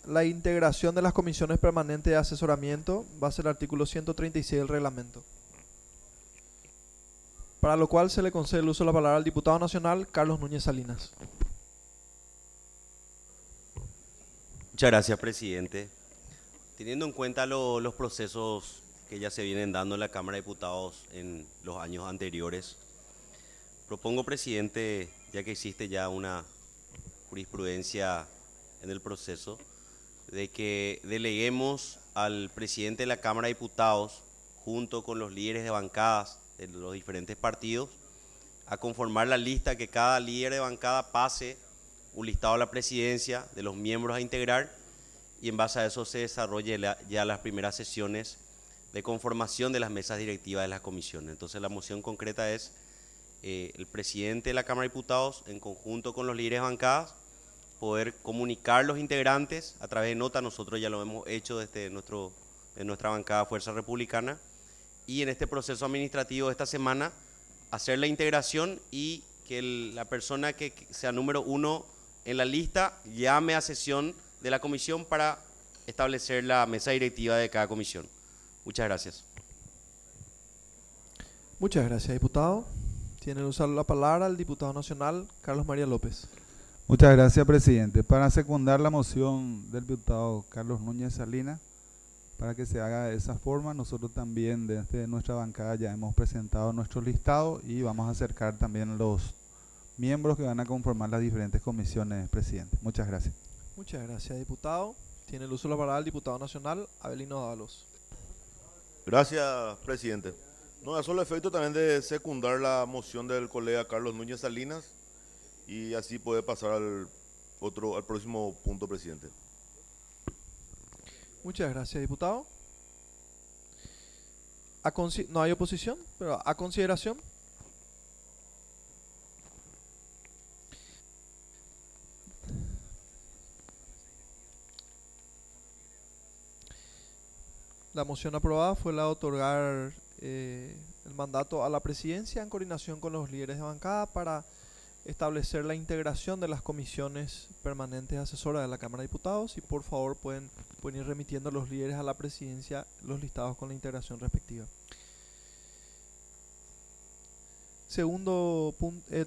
la integración de las comisiones permanentes de asesoramiento, va a ser el artículo 136 del reglamento. Para lo cual se le concede el uso de la palabra al diputado nacional Carlos Núñez Salinas. Muchas gracias, presidente. Teniendo en cuenta los procesos que ya se vienen dando en la Cámara de Diputados en los años anteriores, propongo, presidente, ya que existe ya una jurisprudencia en el proceso, de que deleguemos al presidente de la Cámara de Diputados, junto con los líderes de bancadas de los diferentes partidos, a conformar la lista, que cada líder de bancada pase un listado a la presidencia de los miembros a integrar, y en base a eso se desarrolle ya las primeras sesiones de conformación de las mesas directivas de las comisiones. Entonces la moción concreta es el presidente de la Cámara de Diputados, en conjunto con los líderes de bancadas, poder comunicar los integrantes a través de nota. Nosotros ya lo hemos hecho desde nuestra bancada Fuerza Republicana, y en este proceso administrativo de esta semana hacer la integración, y que la persona que sea número 1 en la lista llame a sesión de la comisión para establecer la mesa directiva de cada comisión. Muchas gracias. Muchas gracias, diputado. Tiene el uso de la palabra el diputado nacional Carlos María López. Muchas gracias, presidente. Para secundar la moción del diputado Carlos Núñez Salinas, para que se haga de esa forma, nosotros también desde nuestra bancada ya hemos presentado nuestro listado y vamos a acercar también los miembros que van a conformar las diferentes comisiones, presidente. Muchas gracias. Muchas gracias, diputado. Tiene el uso de la palabra el diputado nacional Avelino Dávalos. Gracias, presidente. No, a solo efecto también de secundar la moción del colega Carlos Núñez Salinas, y así puede pasar al próximo punto, presidente. Muchas gracias, diputado. No hay oposición, pero a consideración. La moción aprobada fue la de otorgar el mandato a la presidencia en coordinación con los líderes de bancada para establecer la integración de las comisiones permanentes asesoras de la Cámara de Diputados, y por favor pueden ir remitiendo los líderes a la presidencia los listados con la integración respectiva.